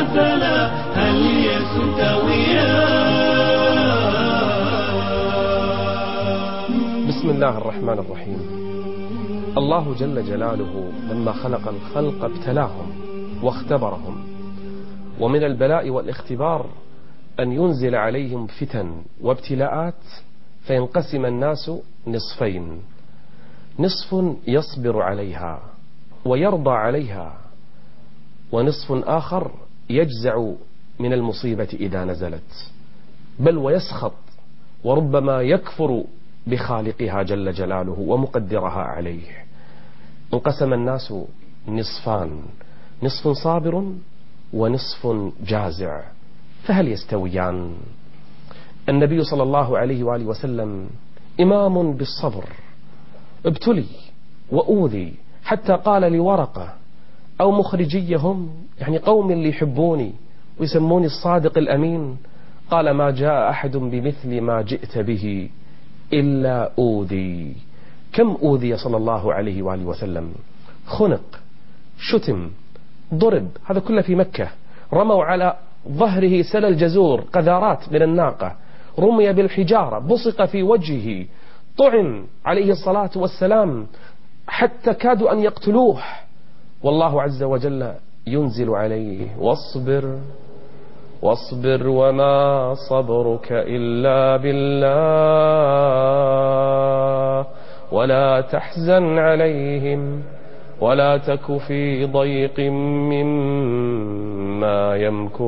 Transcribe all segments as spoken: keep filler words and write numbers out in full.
مثلا هل يستويان؟ بسم الله الرحمن الرحيم. الله جل جلاله لما خلق الخلق ابتلاهم واختبرهم، ومن البلاء والاختبار أن ينزل عليهم فتن وابتلاءات فينقسم الناس نصفين: نصف يصبر عليها ويرضى عليها، ونصف آخر يجزع من المصيبة إذا نزلت، بل ويسخط وربما يكفر بخالقها جل جلاله ومقدرها عليه. انقسم الناس نصفان: نصف صابر ونصف جازع، فهل يستويان؟ النبي صلى الله عليه وآله وسلم إمام بالصبر، ابتلي وأوذي حتى قال لورقة أو مخرجيهم، يعني قوم اللي يحبوني ويسموني الصادق الأمين، قال: ما جاء أحد بمثل ما جئت به إلا أوذي. كم أوذي صلى الله عليه وآله وسلم؟ خنق، شتم، ضرب، هذا كله في مكة. رموا على ظهره سل الجزور، قذارات من الناقة، رمي بالحجارة، بصق في وجهه، طعن عليه الصلاة والسلام حتى كادوا أن يقتلوه، والله عز وجل ينزل عليه: واصبر واصبر وما صبرك إلا بالله ولا تحزن عليهم ولا تك في ضيق مما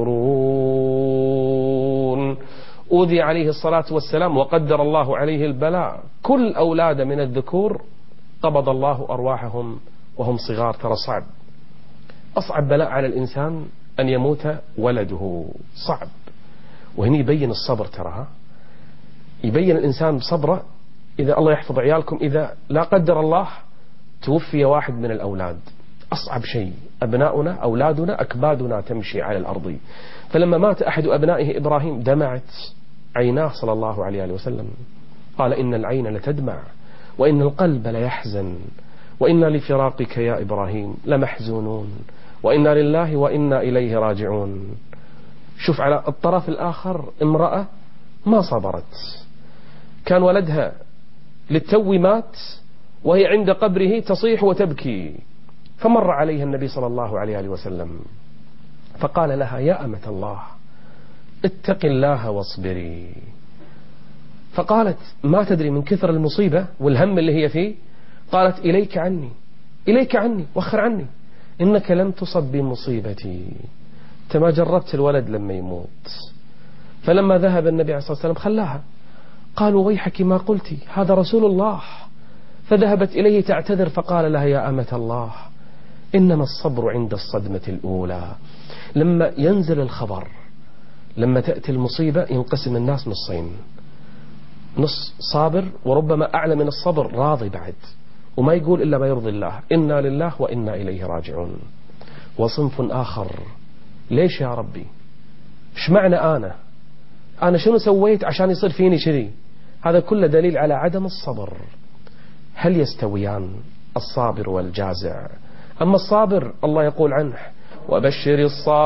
يمكرون. أوذي عليه الصلاة والسلام وقدر الله عليه البلاء. كل أولاد من الذكور قبض الله أرواحهم وهم صغار. ترى صعب، أصعب بلاء على الإنسان أن يموت ولده، صعب. وهنا يبين الصبر، ترى يبين الإنسان بصبره. إذا الله يحفظ عيالكم، إذا لا قدر الله توفي واحد من الأولاد، أصعب شيء. أبناؤنا أولادنا أكبادنا تمشي على الأرض. فلما مات أحد أبنائه إبراهيم دمعت عيناه صلى الله عليه وسلم، قال: إن العين لتدمع وإن القلب ليحزن وإنا لفراقك يا إبراهيم لمحزونون وإنا لله وإنا إليه راجعون. شوف على الطرف الآخر امرأة ما صبرت، كان ولدها للتو مات وهي عند قبره تصيح وتبكي، فمر عليها النبي صلى الله عليه وسلم فقال لها: يا أمة الله اتق الله واصبري. فقالت: ما تدري من كثر المصيبة والهم اللي هي فيه، قالت: إليك عني إليك عني وخر عني، إنك لم تصب بمصيبتي، أنت ما جربت الولد لما يموت. فلما ذهب النبي عليه الصلاة والسلام خلاها، قالوا: ويحك ما قلتي، هذا رسول الله. فذهبت إليه تعتذر، فقال لها: يا أمة الله إنما الصبر عند الصدمة الأولى. لما ينزل الخبر، لما تأتي المصيبة، ينقسم الناس نصين: نص صابر وربما أعلى من الصبر راضي بعد وما يقول إلا ما يرضي الله، إنا لله وإنا إليه راجعون. وصنف آخر: ليش يا ربي؟ إيش معنى أنا أنا شنو سويت عشان يصير فيني شذي؟ هذا كله دليل على عدم الصبر. هل يستويان الصابر والجازع؟ أما الصابر الله يقول عنه: وبشر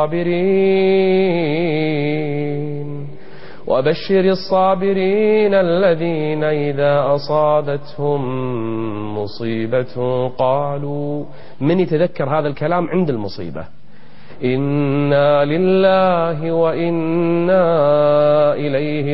الصابرين وبشر الصابرين الذين إذا أصابتهم مصيبة قالوا. من يتذكر هذا الكلام عند المصيبة؟ إنا لله وإنا إليه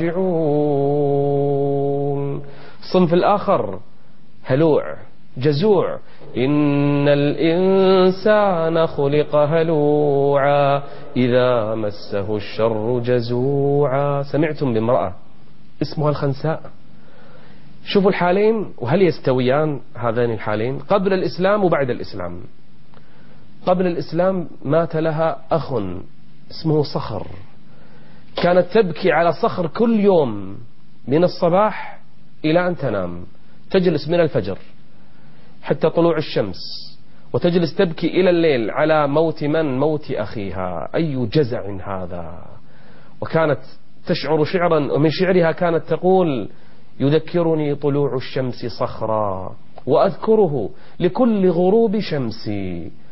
راجعون. الصنف الآخر هلوع جزوع: إن الإنسان خلق هلوعا إذا مسه الشر جزوعا. سمعتم بامرأة اسمها الخنساء؟ شوفوا الحالين، وهل يستويان هذين الحالين؟ قبل الإسلام وبعد الإسلام. قبل الإسلام مات لها أخ اسمه صخر، كانت تبكي على صخر كل يوم من الصباح إلى أن تنام، تجلس من الفجر حتى طلوع الشمس، وتجلس تبكي إلى الليل على موت من؟ موت أخيها. أي جزع هذا! وكانت تشعر شعرا، ومن شعرها كانت تقول: يذكرني طلوع الشمس صخرا وأذكره لكل غروب شمسي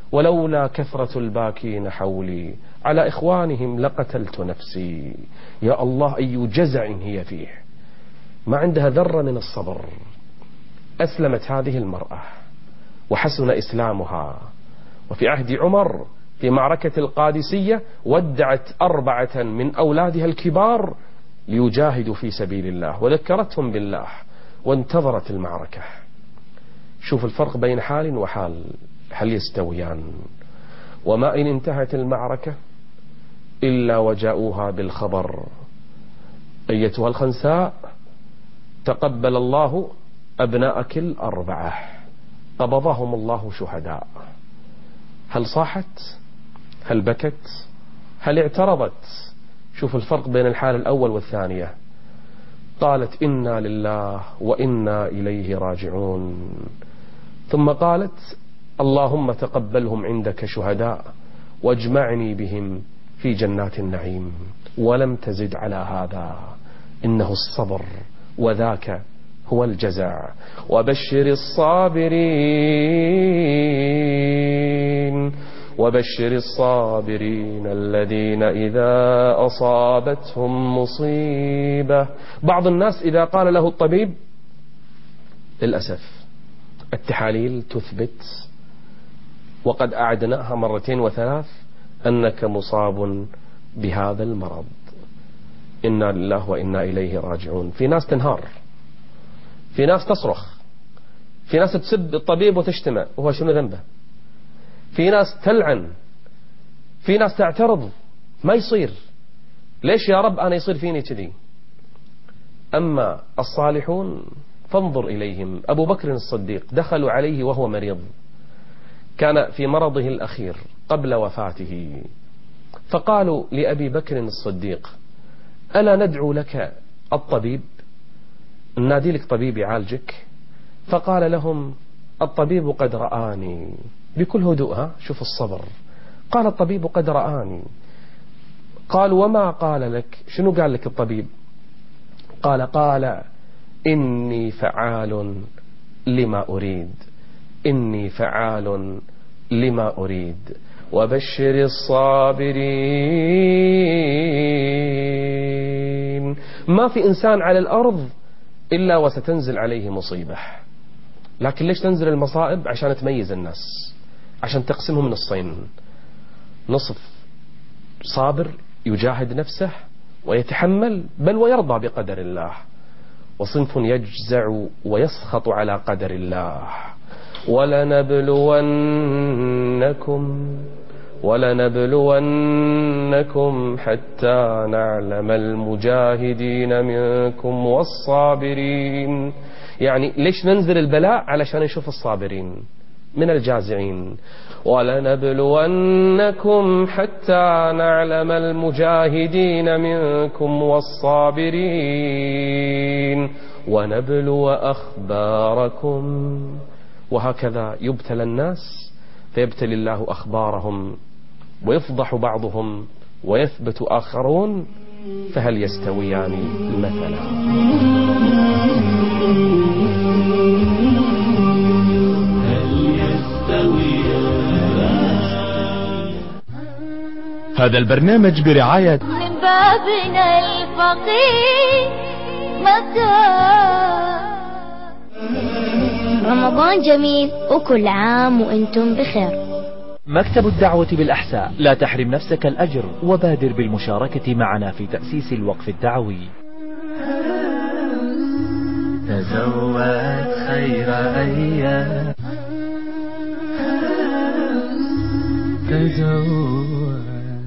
ولولا كثرة الباكين حولي على إخوانهم لقتلت نفسي. يا الله أي جزع هي فيه، ما عندها ذرة من الصبر. أسلمت هذه المرأة وحسن إسلامها، وفي عهد عمر في معركة القادسية ودعت أربعة من أولادها الكبار ليجاهدوا في سبيل الله، وذكرتهم بالله وانتظرت المعركة. شوف الفرق بين حال وحال، هل يستويان؟ وما إن انتهت المعركة إلا وجاءوها بالخبر: أيتها الخنساء، تقبل الله أبناءك الأربعة، قبضهم الله شهداء. هل صاحت؟ هل بكت؟ هل اعترضت؟ شوف الفرق بين الحال الأول والثانية. قالت: إنا لله وإنا إليه راجعون. ثم قالت: اللهم تقبلهم عندك شهداء واجمعني بهم في جنات النعيم. ولم تزد على هذا، إنه الصبر، وذاك هو الجزع. وبشر الصابرين وبشر الصابرين الذين إذا أصابتهم مصيبة. بعض الناس إذا قال له الطبيب، للأسف التحاليل تثبت وقد أعدناها مرتين وثلاث أنك مصاب بهذا المرض، إنا لله وإنا إليه راجعون. في ناس تنهار، في ناس تصرخ، في ناس تسب الطبيب وتشتمه وهو شنو ذنبه، في ناس تلعن، في ناس تعترض، ما يصير، ليش يا رب أنا يصير فيني كذي؟ أما الصالحون فانظر إليهم. أبو بكر الصديق دخلوا عليه وهو مريض، كان في مرضه الأخير قبل وفاته، فقالوا لأبي بكر الصديق: ألا ندعو لك الطبيب، نادي لك طبيب يعالجك؟ فقال لهم: الطبيب قد رآني. بكل هدوء، شوف الصبر. قال: الطبيب قد رآني. قال: وما قال لك؟ شنو قال لك الطبيب؟ قال: قال: إني فعال لما أريد، إني فعال لما أريد. وبشر الصابرين. ما في إنسان على الأرض إلا وستنزل عليه مصيبة، لكن ليش تنزل المصائب؟ عشان تميز الناس، عشان تقسمهم نصين: نصف صابر يجاهد نفسه ويتحمل بل ويرضى بقدر الله، وصنف يجزع ويسخط على قدر الله. ولنبلونكم ولنبلونكم حتى نعلم المجاهدين منكم والصابرين. يعني ليش ننزل البلاء؟ علشان نشوف الصابرين من الجازعين. ولنبلونكم حتى نعلم المجاهدين منكم والصابرين ونبلو أخباركم. وهكذا يبتلى الناس، فيبتلي الله أخبارهم، ويفضح بعضهم ويثبت آخرون، فهل يستويان مثلا؟ هذا البرنامج برعاية من بابنا الفقير متى. رمضان جميل وكل عام وانتم بخير. مكتب الدعوة بالأحساء، لا تحرم نفسك الأجر وبادر بالمشاركة معنا في تأسيس الوقف الدعوي. تزود خير أيام، تزود.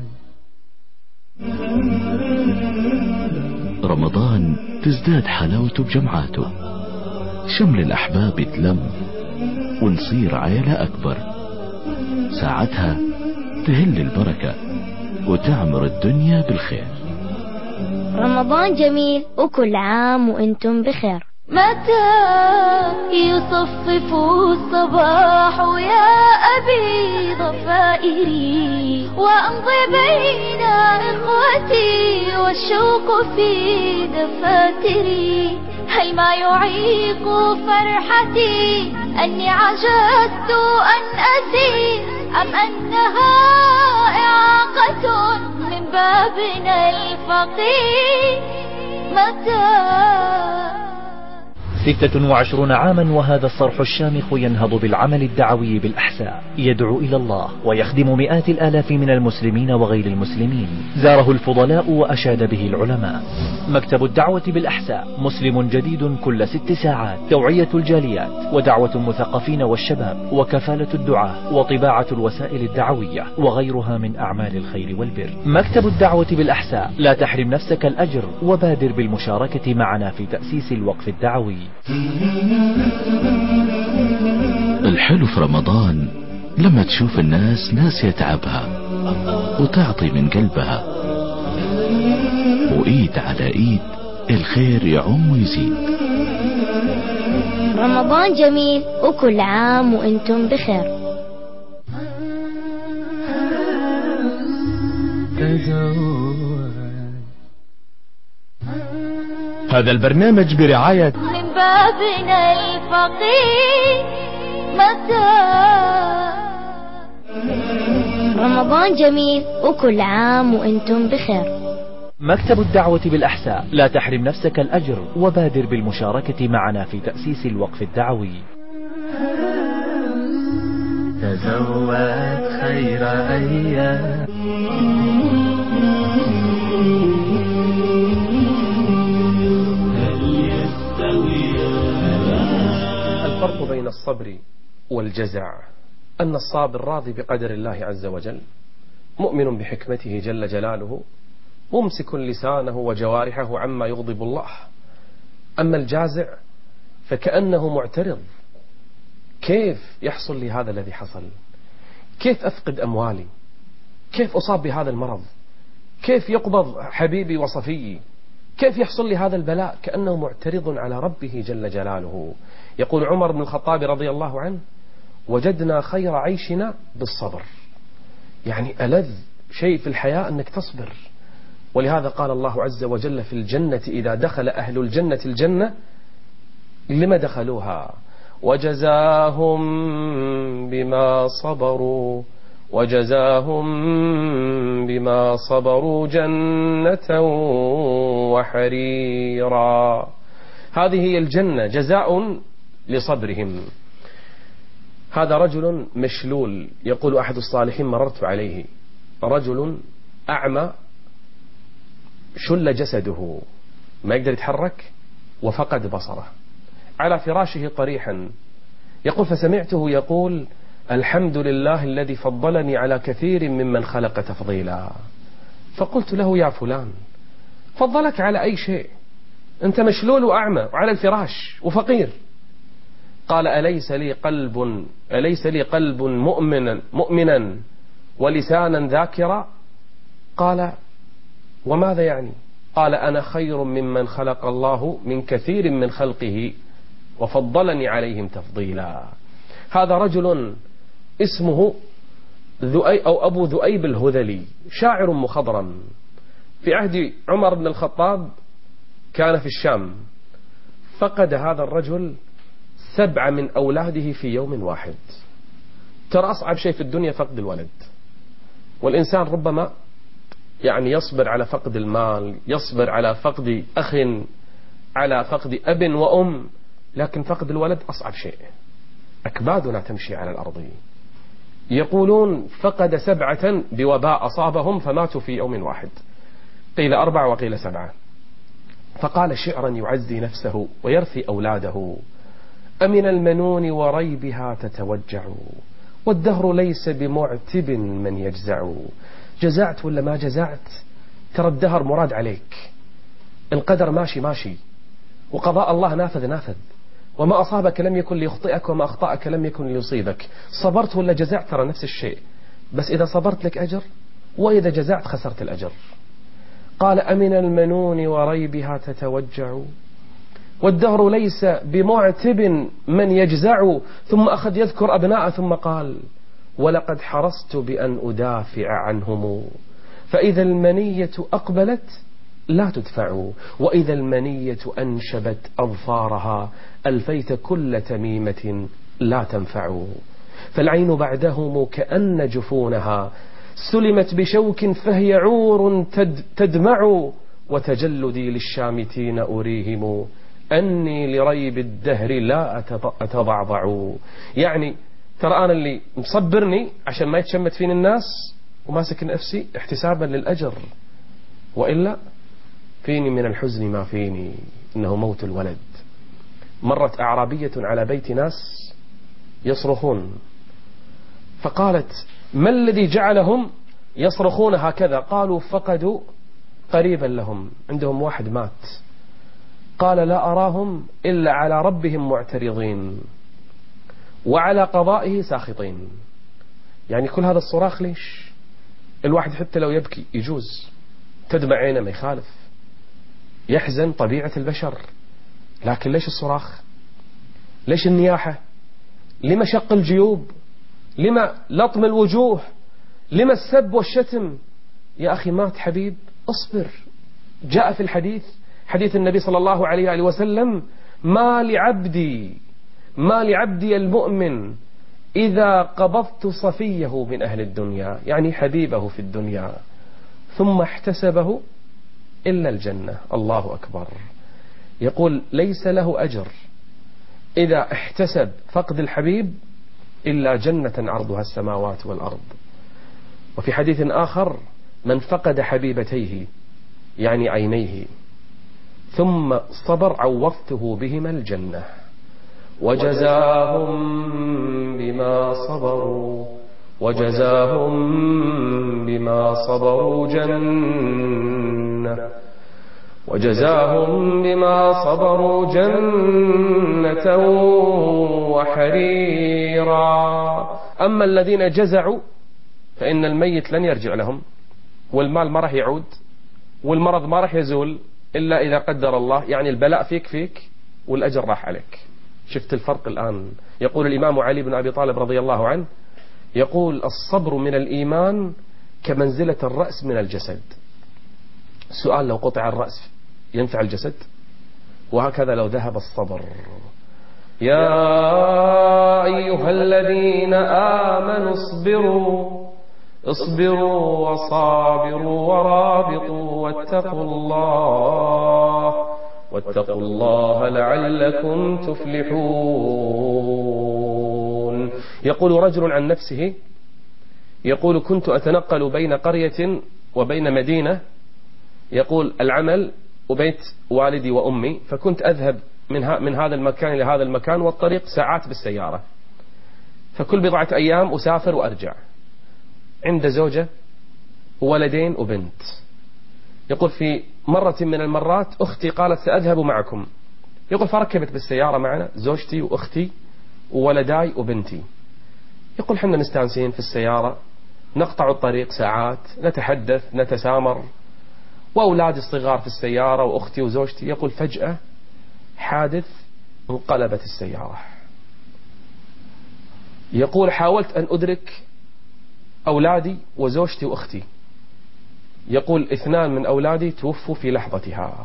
رمضان تزداد حلاوته بجمعاته، شمل الأحباب يتلم ونصير عيلة أكبر، ساعتها تهل البركة وتعمر الدنيا بالخير. رمضان جميل وكل عام وانتم بخير. متى يصفف الصباح يا أبي ضفائري، وأمضي بين إخوتي والشوق في دفاتري. هل ما يعيق فرحتي أني عجزت أن أسير أم أنها إعاقة من بابنا الفقير؟ متى ستة وعشرون عاما وهذا الصرح الشامخ ينهض بالعمل الدعوي بالأحساء، يدعو إلى الله ويخدم مئات الآلاف من المسلمين وغير المسلمين. زاره الفضلاء وأشاد به العلماء. مكتب الدعوة بالأحساء، مسلم جديد كل ست ساعات، توعية الجاليات ودعوة المثقفين والشباب وكفالة الدعاة وطباعة الوسائل الدعوية وغيرها من أعمال الخير والبر. مكتب الدعوة بالأحساء، لا تحرم نفسك الأجر وبادر بالمشاركة معنا في تأسيس الوقف الدعوي. الحلو في رمضان لما تشوف الناس ناس يتعبها وتعطي من قلبها، وإيد على إيد الخير يعم ويزيد. رمضان جميل وكل عام وانتم بخير. هذا البرنامج برعاية من بابنا الفقير. متى رمضان جميل وكل عام وانتم بخير. مكتب الدعوة بالأحساء، لا تحرم نفسك الأجر وبادر بالمشاركة معنا في تأسيس الوقف الدعوي. تزود خير أيام. الفرق بين الصبر والجزع أن الصابر راضي بقدر الله عز وجل، مؤمن بحكمته جل جلاله، ممسك لسانه وجوارحه عما يغضب الله. أما الجازع فكأنه معترض، كيف يحصل لي هذا الذي حصل؟ كيف أفقد أموالي؟ كيف أصاب بهذا المرض؟ كيف يقبض حبيبي وصفيي؟ كيف يحصل لي هذا البلاء؟ كأنه معترض على ربه جل جلاله. يقول عمر بن الخطاب رضي الله عنه: وجدنا خير عيشنا بالصبر. يعني ألذ شيء في الحياة أنك تصبر. ولهذا قال الله عز وجل في الجنة: إذا دخل أهل الجنة الجنة لما دخلوها وجزاهم بما صبروا وجزاهم بما صبروا جنة وحريرا. هذه هي الجنة، جزاء لصبرهم. هذا رجل مشلول. يقول أحد الصالحين: مررت عليه رجل أعمى شل جسده، ما يقدر يتحرك وفقد بصره، على فراشه طريحا. يقول: فسمعته يقول: الحمد لله الذي فضلني على كثير ممن خلق تفضيلا. فقلت له: يا فلان، فضلك على أي شيء؟ أنت مشلول وأعمى وعلى الفراش وفقير. قال: أليس لي قلب أليس لي قلب مؤمنا مؤمنا ولسانا ذاكرا؟ قال: وماذا يعني؟ قال: أنا خير ممن خلق الله من كثير من خلقه وفضلني عليهم تفضيلا. هذا رجل اسمه ذؤي أو أبو ذؤيب الهذلي، شاعر مخضرم. في عهد عمر بن الخطاب كان في الشام. فقد هذا الرجل سبعة من أولاده في يوم واحد. ترى أصعب شيء في الدنيا فقد الولد. والإنسان ربما يعني يصبر على فقد المال، يصبر على فقد أخ، على فقد أب وأم، لكن فقد الولد أصعب شيء. أكبادنا تمشي على الأرض. يقولون فقد سبعة بوباء أصابهم فماتوا في يوم واحد، قيل أربع وقيل سبعة. فقال شعرا يعزي نفسه ويرثي أولاده: أمن المنون وريبها تتوجع، والدهر ليس بمعتب من يجزع. جزعت ولا ما جزعت، ترى الدهر مراد عليك، القدر ماشي ماشي، وقضاء الله نافذ نافذ، وما أصابك لم يكن ليخطئك وما أخطأك لم يكن ليصيبك. صبرت ولا جزعت ترى نفس الشيء، بس إذا صبرت لك أجر، وإذا جزعت خسرت الأجر. قال: أمن المنون وريبها تتوجع، والدهر ليس بمعتب من يجزع. ثم أخذ يذكر أبناء ثم قال: ولقد حرصت بأن أدافع عنهم، فإذا المنية أقبلت لا تدفع، وإذا المنية أنشبت أظفارها ألفيت كل تميمة لا تنفع. فالعين بعدهم كأن جفونها سلمت بشوك فهي عور تدمع وتجلدي للشامتين أريهم أني لريب الدهر لا أتضعضع. يعني ترى أنا اللي مصبرني عشان ما يتشمت فيني الناس وماسك نفسي احتسابا للأجر، وإلا فيني من الحزن ما فيني، إنه موت الولد. مرت أعرابية على بيت ناس يصرخون، فقالت: ما الذي جعلهم يصرخون هكذا؟ قالوا: فقدوا قريبا لهم، عندهم واحد مات. قال: لا أراهم إلا على ربهم معترضين وعلى قضائه ساخطين. يعني كل هذا الصراخ ليش؟ الواحد حتى لو يبكي يجوز، تدمع عينه ما يخالف، يحزن طبيعة البشر، لكن ليش الصراخ؟ ليش النياحة؟ لما شق الجيوب؟ لما لطم الوجوه؟ لما السب والشتم؟ يا أخي مات حبيب، اصبر. جاء في الحديث، حديث النبي صلى الله عليه وآله وسلم: ما لعبدي ما لعبدي المؤمن إذا قبضت صفيه من أهل الدنيا، يعني حبيبه في الدنيا، ثم احتسبه إلا الجنة. الله أكبر. يقول: ليس له أجر إذا احتسب فقد الحبيب إلا جنة عرضها السماوات والأرض. وفي حديث آخر: من فقد حبيبتيه يعني عينيه ثم صبر عوضته بهما الجنة وجزاهم بما صبروا وجزاهم بما صبروا جنة وجزاهم بما صبروا جنة وحريرا. أما الذين جزعوا فإن الميت لن يرجع لهم، والمال ما راح يعود، والمرض ما راح يزول إلا إذا قدر الله. يعني البلاء فيك فيك والأجر راح عليك. شفت الفرق الآن؟ يقول الإمام علي بن أبي طالب رضي الله عنه، يقول: الصبر من الإيمان كمنزلة الرأس من الجسد. سؤال: لو قطع الرأس ينفع الجسد؟ وهكذا لو ذهب الصبر. يا أيها الذين آمنوا اصبروا اصبروا وصابروا ورابطوا واتقوا الله واتقوا الله لعلكم تفلحون. يقول رجل عن نفسه، يقول: كنت أتنقل بين قرية وبين مدينة، يقول العمل وبيت والدي وأمي، فكنت أذهب من, من هذا المكان إلى هذا المكان والطريق ساعات بالسيارة، فكل بضعة أيام أسافر وأرجع. عند زوجة وولدين وبنت. يقول في مرة من المرات أختي قالت: سأذهب معكم. يقول فركبت بالسيارة معنا زوجتي وأختي وولداي وبنتي. يقول حنا مستانسين في السيارة، نقطع الطريق ساعات، نتحدث نتسامر، وأولادي الصغار في السيارة وأختي وزوجتي. يقول فجأة حادث، انقلبت السيارة. يقول حاولت أن أدرك أولادي وزوجتي وأختي. يقول اثنان من أولادي توفوا في لحظتها،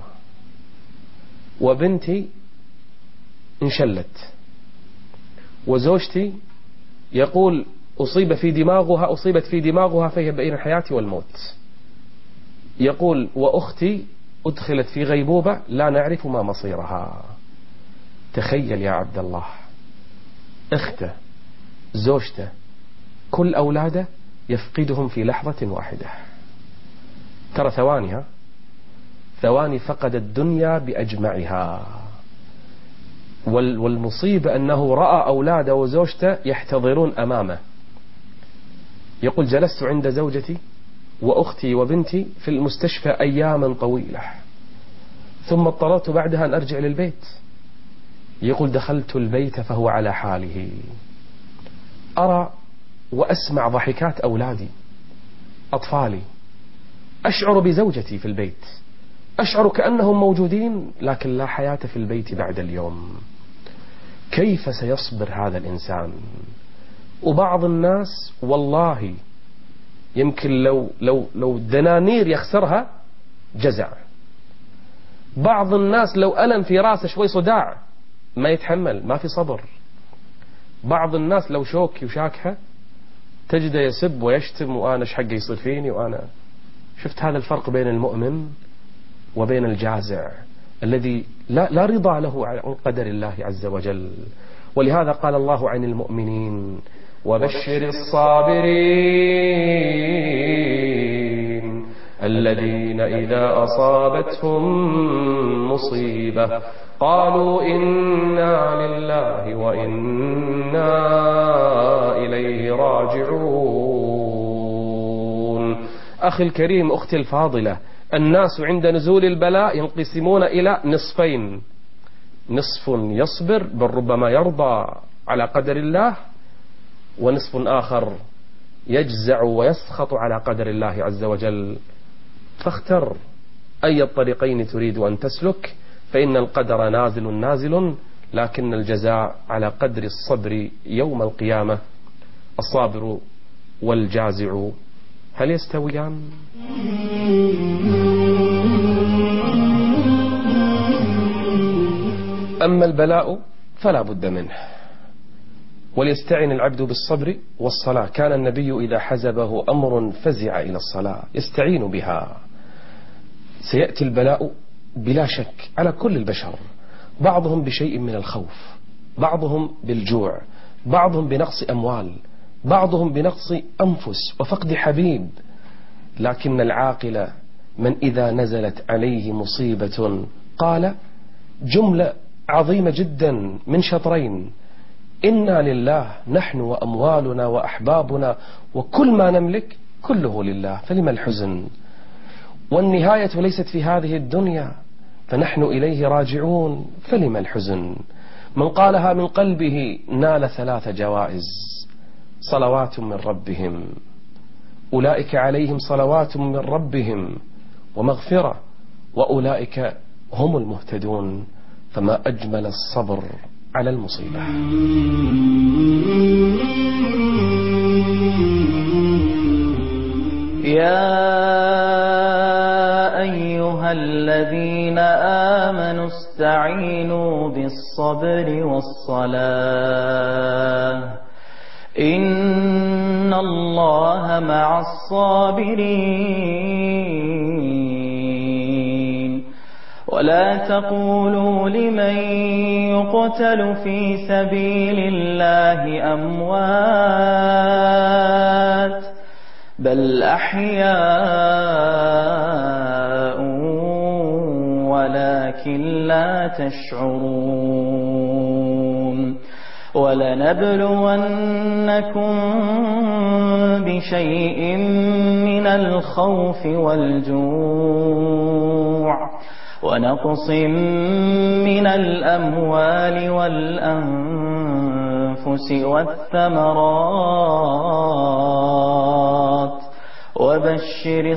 وبنتي انشلت، وزوجتي يقول أصيب في دماغها أصيبت في دماغها فهي بين الحياة والموت. يقول وأختي أدخلت في غيبوبة لا نعرف ما مصيرها. تخيل يا عبد الله، أخته زوجته كل أولاده يفقدهم في لحظة واحدة. ترى ثوانيها ثواني فقد الدنيا بأجمعها. والمصيبة أنه رأى أولاده وزوجته يحتضرون أمامه. يقول جلست عند زوجتي وأختي وبنتي في المستشفى أياما طويلة، ثم اضطررت بعدها أن أرجع للبيت. يقول دخلت البيت فهو على حاله، أرى وأسمع ضحكات أولادي أطفالي، أشعر بزوجتي في البيت، أشعر كأنهم موجودين لكن لا حياة في البيت بعد اليوم. كيف سيصبر هذا الإنسان؟ وبعض الناس والله يمكن لو لو لو دنانير يخسرها جزع. بعض الناس لو ألم في راسه شوي صداع ما يتحمل، ما في صبر. بعض الناس لو شوكي وشاكها تجده يسب ويشتم، وأنا ايش حقي يصير فيني. وأنا شفت هذا الفرق بين المؤمن وبين الجازع الذي لا, لا رضا له عن قدر الله عز وجل. ولهذا قال الله عن المؤمنين: وبشر الصابرين الذين إذا أصابتهم مصيبة قالوا إنا لله وإنا إليه راجعون. أخي الكريم، أختي الفاضلة، الناس عند نزول البلاء ينقسمون إلى نصفين: نصف يصبر بل ربما يرضى على قدر الله، ونصف آخر يجزع ويسخط على قدر الله عز وجل. فاختر أي الطريقين تريد أن تسلك، فإن القدر نازل نازل، لكن الجزاء على قدر الصبر يوم القيامة. الصابر والجازع هل يستويان؟ أما البلاء فلا بد منه، وليستعن العبد بالصبر والصلاة. كان النبي إذا حزبه أمر فزع إلى الصلاة يستعين بها. سيأتي البلاء بلا شك على كل البشر، بعضهم بشيء من الخوف، بعضهم بالجوع، بعضهم بنقص أموال، بعضهم بنقص أنفس وفقد حبيب. لكن العاقل من إذا نزلت عليه مصيبة قال جملة عظيمة جدا من شطرين: إنا لله، نحن وأموالنا وأحبابنا وكل ما نملك كله لله، فلما الحزن؟ والنهاية ليست في هذه الدنيا، فنحن إليه راجعون، فلما الحزن؟ من قالها من قلبه نال ثلاث جوائز: صلوات من ربهم، أولئك عليهم صلوات من ربهم ومغفرة، وأولئك هم المهتدون. فما أجمل الصبر على المصيبة. يا أيها الذين آمنوا استعينوا بالصبر والصلاة إن الله مع الصابرين. ولا تقولوا لمن يقتل في سبيل الله أموات بل أحياء ولكن لا تشعرون. ولنبلونكم بشيء من الخوف والجوع ونقص من الأموال والأنفس والثمرات وبشر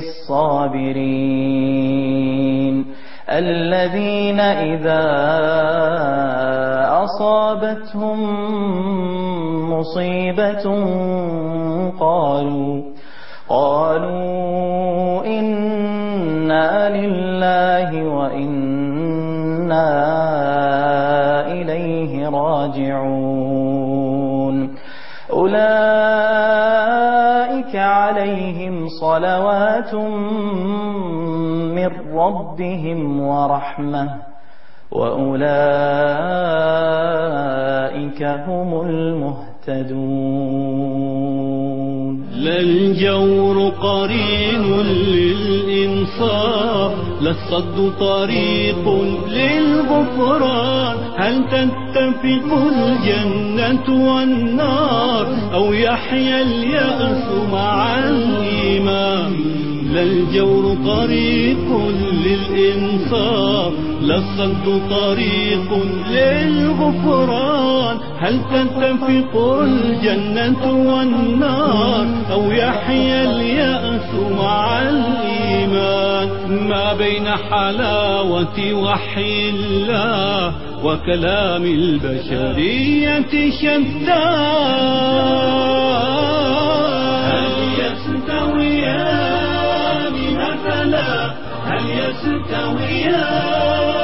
الصابرين الذين إذا أصابتهم مصيبة قالوا قالوا إنا لله وإنا إليه راجعون. أولئك عليهم صلوات من ربهم ورحمة وأولئك هم المهتدون. لا الجور قرين للإنصاف لا الصد طريق للغفران. هل تتفق الجنة والنار أو يحيى اليأس مع الإيمان؟ لا الجور طريق للإنصاف لا الصد طريق للغفران. هل تتفق الجنة والنار أو يحيى اليأس مع الإيمان؟ ما بين حلاوة وحي الله وكلام البشرية شتى. هل يستويان مثلا؟ هل يستويان؟